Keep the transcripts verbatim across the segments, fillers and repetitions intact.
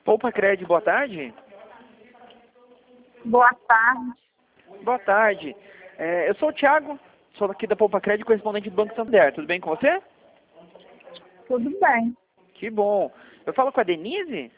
Poupa Cred, boa tarde. Boa tarde. Boa tarde. É, eu sou o Thiago, sou aqui da Poupa Cred, correspondente do Banco Santander. Tudo bem com você? Tudo bem. Que bom. Eu falo com a Denise?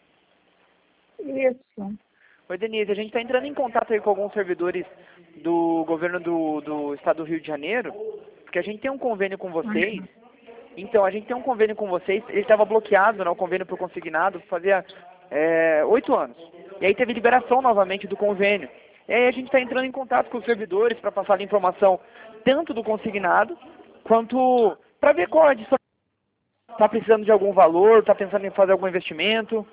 Isso. Oi, Denise. A gente está entrando em contato aí com alguns servidores do governo do, do estado do Rio de Janeiro, porque a gente tem um convênio com vocês. Uhum. Então, a gente tem um convênio com vocês. Ele estava bloqueado, né, o convênio para o consignado, fazia é, oito anos. E aí teve liberação novamente do convênio. E aí a gente está entrando em contato com os servidores para passar a informação tanto do consignado, quanto para ver qual é a disponibilidade. Está precisando de algum valor, está pensando em fazer algum investimento?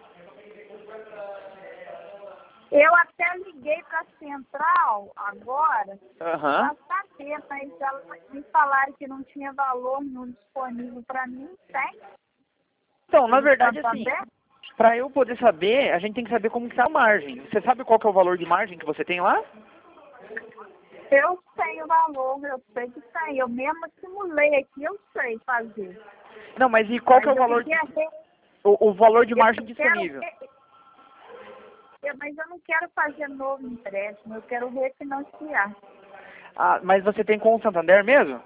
Eu até liguei para a central agora Aham. para saber, mas elas me falaram que não tinha valor nenhum disponível para mim. Tem? Então, na verdade, assim, Santander? para eu poder saber, a gente tem que saber como que está a margem. Você sabe qual que é o valor de margem que você tem lá? Eu tenho valor, eu sei que tem. Eu mesmo simulei aqui, eu sei fazer. Não, mas e qual Mas que é o eu valor, queria ver- o, o valor de margem eu quero disponível? ver- eu- mas eu não quero fazer novo empréstimo, eu quero refinanciar. Ah, mas você tem com o Santander mesmo?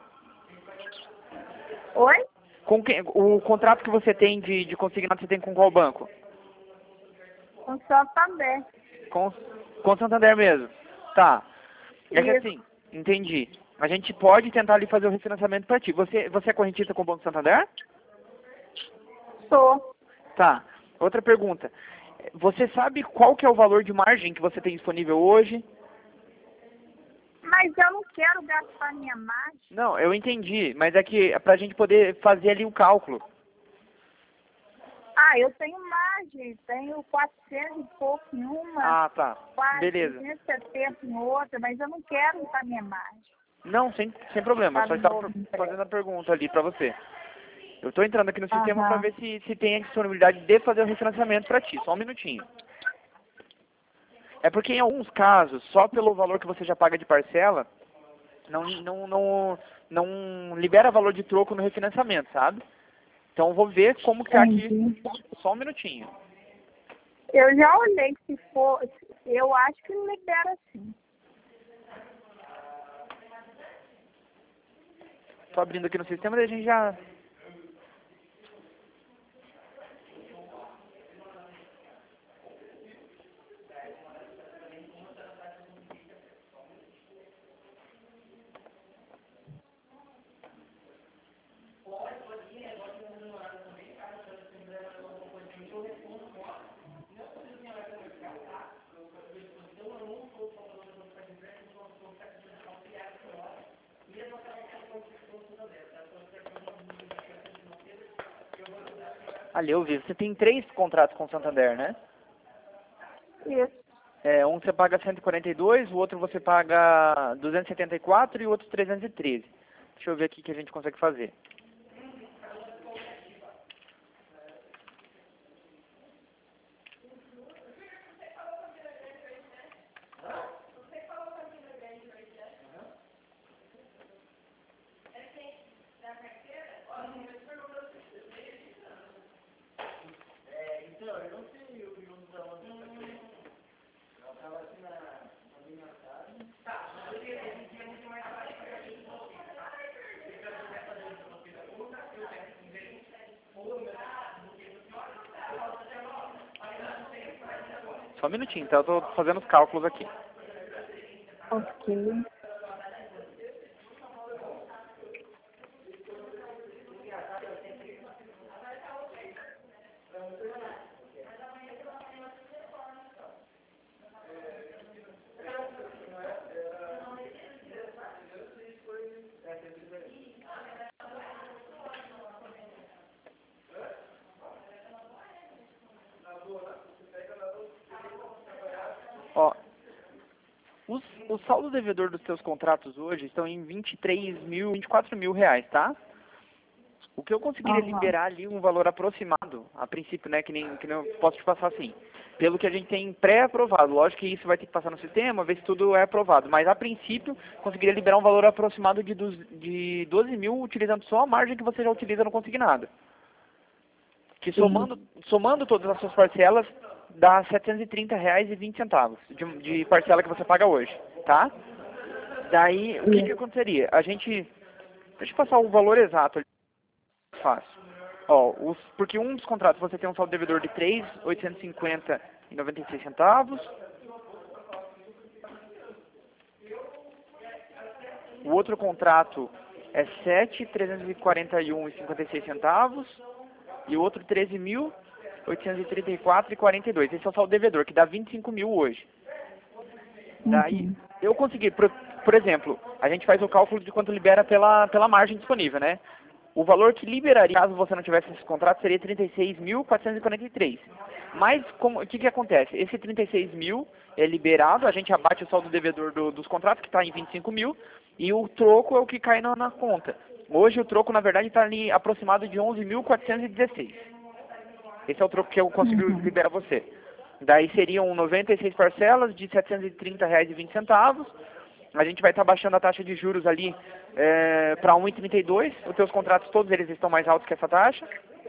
Oi? Com quem, o contrato que você tem de, de consignado, você tem com qual banco? Com Santander. Com, com o Santander mesmo. Tá. É que Isso. assim, entendi. A gente pode tentar ali fazer o refinanciamento para ti. Você, você é correntista com o Banco Santander? Sou. Tá. Outra pergunta. Você sabe qual que é o valor de margem que você tem disponível hoje? Mas eu não quero gastar minha margem. Não, eu entendi, mas é que é pra gente poder fazer ali o cálculo. Ah, eu tenho margem, tenho quatrocentos e pouco em uma, Ah, tá. quase Beleza. duzentos e setenta em outra, mas eu não quero usar minha margem. Não, sem, sem problema. Eu só Para estava novo empréstimo. fazendo a pergunta ali pra você. Eu tô entrando aqui no sistema pra Aham. ver se, se tem a disponibilidade de fazer o refinanciamento pra ti. Só um minutinho. É porque em alguns casos, só pelo valor que você já paga de parcela, não, não, não, não libera valor de troco no refinanciamento, sabe? Então eu vou ver como que tá aqui. Entendi. Só um minutinho. Eu já olhei, se for, eu acho que libera sim. Tô abrindo aqui no sistema, daí a gente já... Ali, eu vi. Você tem três contratos com o Santander, né? Isso. É, um você paga cento e quarenta e dois, o outro você paga duzentos e setenta e quatro e o outro trezentos e treze. Deixa eu ver aqui o que a gente consegue fazer. Só um minutinho, tá? Eu tô fazendo os cálculos aqui. Ok. Ó, os, o saldo devedor dos seus contratos hoje estão em vinte e três mil, vinte e quatro mil reais, tá? O que eu conseguiria Aham. liberar ali um valor aproximado, a princípio, né, que nem, que nem eu posso te passar assim, pelo que a gente tem pré-aprovado. Lógico que isso vai ter que passar no sistema, ver se tudo é aprovado, mas a princípio conseguiria liberar um valor aproximado de, dos- de doze mil utilizando só a margem que você já utiliza no consignado. que somando, somando todas as suas parcelas, dá setecentos e trinta reais e vinte centavos de, de parcela que você paga hoje, tá? Daí, o que que aconteceria? A gente, deixa eu passar o valor exato ali, fácil. Ó, os, porque um dos contratos você tem um saldo devedor de três mil oitocentos e cinquenta reais e noventa e seis centavos. O outro contrato é sete mil trezentos e quarenta e um reais e cinquenta e seis centavos. E o outro treze mil oitocentos e trinta e quatro reais e quarenta e dois centavos. Esse é o saldo devedor, que dá vinte e cinco mil hoje. Daí, eu consegui, por, por exemplo, a gente faz o cálculo de quanto libera pela, pela margem disponível, né? O valor que liberaria, caso você não tivesse esse contrato, seria trinta e seis mil quatrocentos e quarenta e três. Mas, como, o que que acontece? Esse trinta e seis mil é liberado, a gente abate o saldo devedor do, dos contratos, que está em vinte e cinco mil, e o troco é o que cai na, na conta. Hoje o troco, na verdade, está ali aproximado de onze mil quatrocentos e dezesseis. Esse é o troco que eu consigo Uhum. liberar você. Daí seriam noventa e seis parcelas de setecentos e trinta reais e vinte centavos. A gente vai estar baixando a taxa de juros ali é, para um vírgula trinta e dois. Os teus contratos todos eles estão mais altos que essa taxa.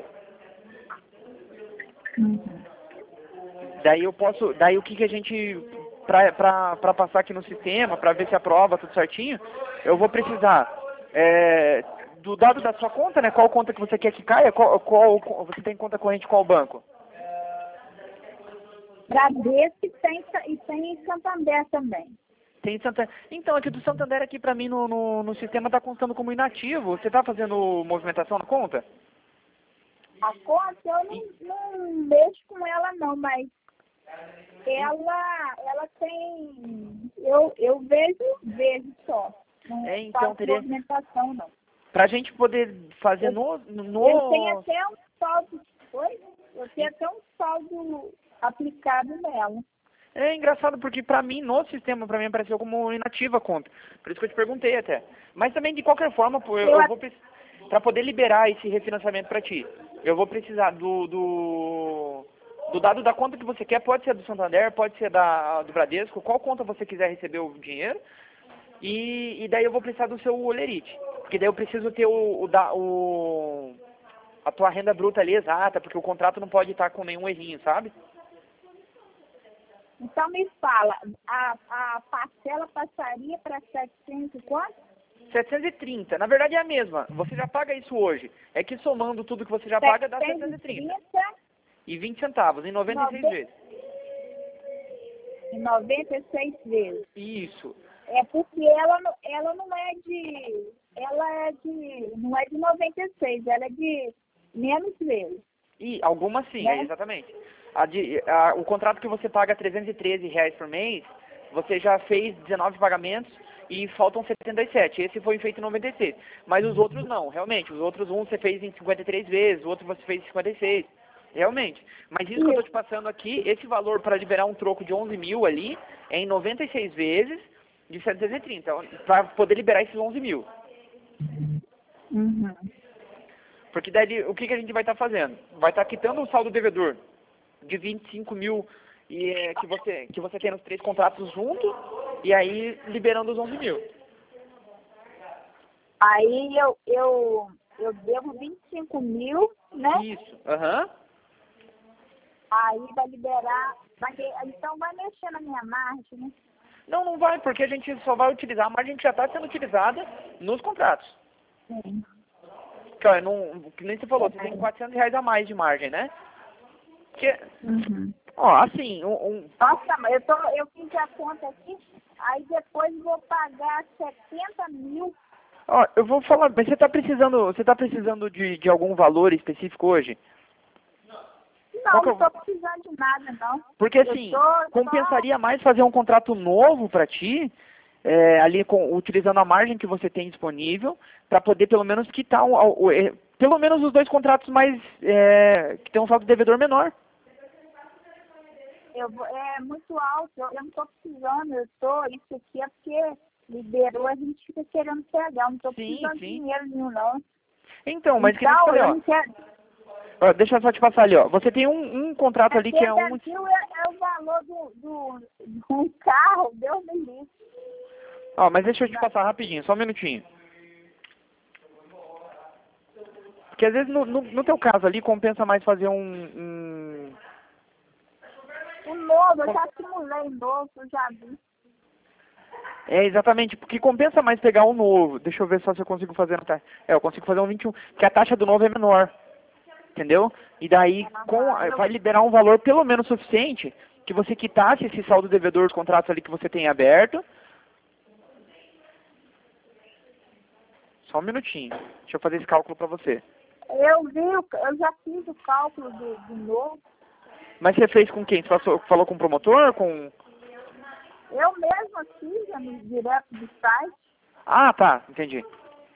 Uhum. Daí eu posso, daí o que que a gente, para passar aqui no sistema, para ver se aprova tudo certinho, eu vou precisar é, do dado da sua conta, né? Qual conta que você quer que caia? Qual, qual você tem conta corrente qual banco? Bradesco e tem, e tem Santander também. Tem Santander. Então, aqui do Santander aqui para mim no, no, no sistema está constando como inativo. Você está fazendo movimentação na conta? A conta eu não, não mexo com ela não, mas ela, ela tem. Eu, eu vejo, vejo só. Não É, então faço teria. movimentação, não. Para a gente poder fazer Eu, no. no... eu tenho até um saldo. Oi? Eu tenho até um saldo aplicado nela. É engraçado porque para mim, no sistema, para mim apareceu como inativa a conta. Por isso que eu te perguntei até. Mas também, de qualquer forma, pô, eu, Eu eu vou para poder liberar esse refinanciamento para ti, eu vou precisar do, do, do dado da conta que você quer. Pode ser do Santander, pode ser da, do Bradesco, qual conta você quiser receber o dinheiro. E, e daí eu vou precisar do seu Olerite. Porque daí eu preciso ter o, o, da, o a tua renda bruta ali exata, porque o contrato não pode estar com nenhum errinho, sabe? Então me fala, a, a parcela passaria para setecentos e quanto? setecentos e trinta. Na verdade é a mesma. Você já paga isso hoje. É que somando tudo que você já paga dá setecentos e trinta. E vinte centavos, em noventa e seis vezes. Em noventa e seis vezes. Isso. É porque ela, não- ela não é de. Ela é de. Não é de noventa e seis, ela é de menos vezes. E algumas sim, Né? é, exatamente. A de, a, o contrato que você paga trezentos e treze reais por mês, você já fez dezenove pagamentos e faltam setenta e sete. Esse foi feito em noventa e seis. Mas os outros não, realmente. Os outros um você fez em cinquenta e três vezes, o outro você fez em cinquenta e seis. Realmente. Mas isso que eu estou te passando aqui, esse valor para liberar um troco de onze mil ali, é em noventa e seis vezes de setecentos e trinta, para poder liberar esses onze mil. Uhum. Porque daí o que, que a gente vai estar fazendo? Vai estar quitando um saldo devedor de vinte e cinco mil e, é, que, você, que você tem nos três contratos junto, e aí liberando os onze mil. Aí eu, eu, eu devo vinte e cinco mil, né? Isso, aham. Aí vai liberar. Vai, então vai mexer na minha margem, né? Não, não vai, porque a gente só vai utilizar a margem que já está sendo utilizada nos contratos. Sim. Que, ó, não, que nem você falou, você tem quatrocentos reais a mais de margem, né? Porque, Uhum. ó, assim, um, um, Nossa, mas eu, tô, eu fiz a conta aqui, aí depois vou pagar setenta mil. ó, eu vou falar, mas você está precisando, você tá precisando de, de algum valor específico hoje? Não, Qual que é não o- estou precisando de nada, não. Porque Eu assim, tô só- compensaria mais fazer um contrato novo para ti, é, ali com, utilizando a margem que você tem disponível, para poder pelo menos quitar o, o- o- é, pelo menos os dois contratos mais é, que tem um saldo devedor menor. Eu, vou- é muito alto, eu, eu não estou precisando, eu tô, isso aqui é porque liberou, a gente fica querendo pegar, eu não estou Sim, precisando de sim. dinheiro nenhum, não. Então, mas que nem eu te Então, falei, eu ó, não quero. ó, deixa eu só te passar ali, ó. Você tem um, um contrato ali que é um. setenta mil é, é o valor do, do, de um carro, Deus me livre. Ó, mas deixa eu te passar rapidinho, só um minutinho. Porque às vezes no, no, no teu caso ali compensa mais fazer um... um... O novo, eu já simulei novo, eu já vi. É, exatamente, porque compensa mais pegar um novo. Deixa eu ver só se eu consigo fazer... na taxa. É, eu consigo fazer um vinte e um, porque a taxa do novo é menor. Entendeu? E daí com, vai liberar um valor pelo menos suficiente que você quitasse esse saldo devedor dos contratos ali que você tem aberto. Só um minutinho. Deixa eu fazer esse cálculo para você. Eu vi, o- eu já fiz o cálculo do, do novo. Mas você fez com quem? Você passou- falou com o promotor? Com... Eu mesma fiz já no direto do site. Ah, tá. Entendi.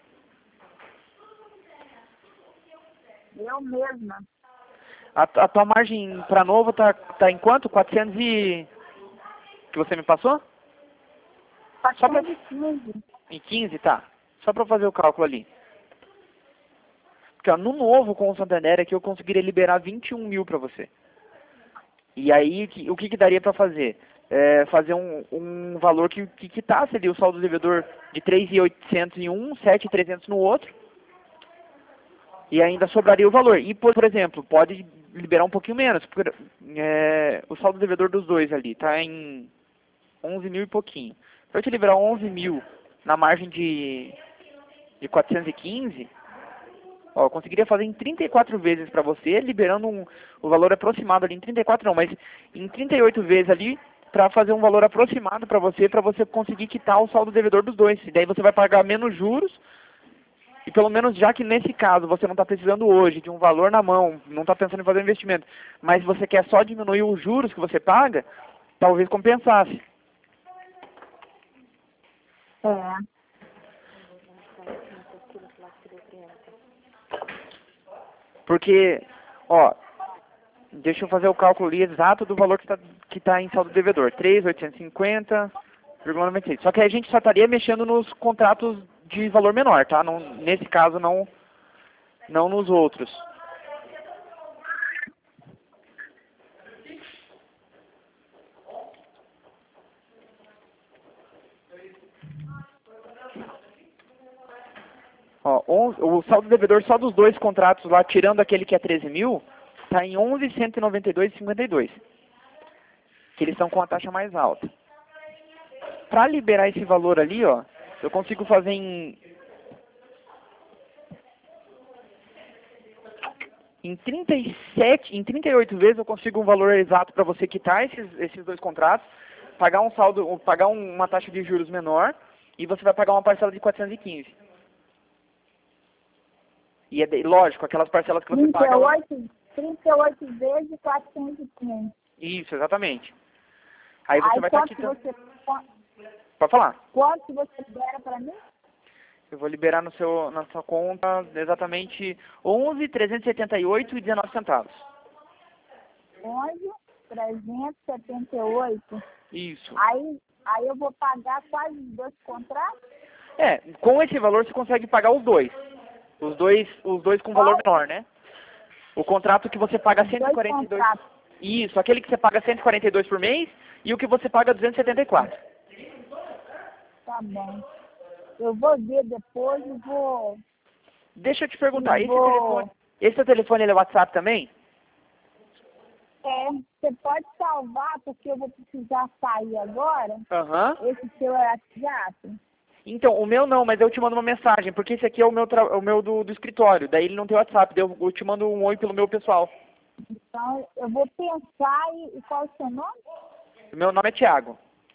Eu mesma. A, a tua margem para novo tá, tá em quanto? quatrocentos e... que você me passou? Só pra... quatrocentos e quinze. Em quinze, tá. Só para fazer o cálculo ali. Porque ó, no novo com o Santander aqui eu conseguiria liberar vinte e um mil para você. E aí que- o que, que daria para fazer? É, fazer um, um valor que, que quitasse ali o saldo devedor de três mil e oitocentos em um, sete mil e trezentos no outro. E ainda sobraria o valor. E, por, por exemplo, pode liberar um pouquinho menos. Porque, é, o saldo devedor dos dois ali está em onze mil e pouquinho. Para eu te liberar onze mil na margem de, de quatrocentos e quinze, ó, eu conseguiria fazer em trinta e quatro vezes para você, liberando um, o valor aproximado ali em trinta e quatro não, mas em trinta e oito vezes ali para fazer um valor aproximado para você, para você conseguir quitar o saldo devedor dos dois. E daí você vai pagar menos juros. E pelo menos já que nesse caso você não está precisando hoje de um valor na mão, não está pensando em fazer um investimento, mas você quer só diminuir os juros que você paga, talvez compensasse. É. Porque, ó, deixa eu fazer o cálculo ali exato do valor que está que tá em saldo devedor. três mil oitocentos e cinquenta vírgula noventa e seis. Só que a gente só estaria mexendo nos contratos de valor menor, tá? Não, nesse caso, não, não nos outros. Ó, onze, o saldo devedor só dos dois contratos lá, tirando aquele que é treze mil, está em onze mil cento e noventa e dois vírgula cinquenta e dois. Que eles estão com a taxa mais alta. Para liberar esse valor ali, ó, eu consigo fazer em, em trinta e sete, em trinta e oito vezes eu consigo um valor exato para você quitar esses, esses dois contratos, pagar um saldo, pagar um- uma taxa de juros menor e você vai pagar uma parcela de quatrocentos e quinze. E é de- lógico, aquelas parcelas que você trinta e paga. oito, trinta e oito vezes quatrocentos e quinze. Isso, exatamente. Aí você Aí vai estar quanto quitando. você, quan- Pode falar. quanto você libera para mim? Eu vou liberar no seu, na sua conta exatamente onze mil trezentos e setenta e oito reais e dezenove centavos. onze mil trezentos e setenta e oito. Isso. Aí, aí eu vou pagar quase os dois contratos? É, com esse valor você consegue pagar os dois. Os dois, os dois com valor Qual? menor, né? O contrato que você paga cento e Dois quarenta e dois. contratos. Isso, aquele que você paga cento e quarenta e dois por mês e o que você paga duzentos e setenta e quatro. Tá bom. Eu vou ver depois e vou... Deixa eu te perguntar, Eu esse vou- telefone, esse seu telefone ele é WhatsApp também? É, você pode salvar, porque eu vou precisar sair agora. Aham. Esse seu é WhatsApp. Então, o meu não, mas eu te mando uma mensagem, porque esse aqui é o meu, tra- o meu do, do escritório, daí ele não tem WhatsApp, daí eu, eu te mando um oi pelo meu pessoal. Então, eu vou pensar e, e qual é o seu nome? O meu nome é Thiago.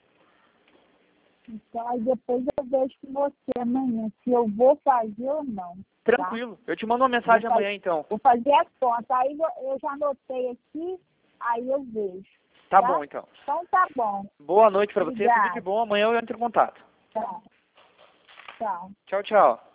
Então, aí depois eu vejo com você amanhã, se eu vou fazer ou não. tá? Tranquilo, eu te mando uma mensagem Vou amanhã então. Vou fazer as contas. Aí eu eu já anotei aqui, aí eu vejo. Tá, Tá? bom então. Então tá bom. Boa noite pra você, tudo de Obrigada. bom, amanhã eu entro em contato. Tchau. Tchau. Tchau, tchau.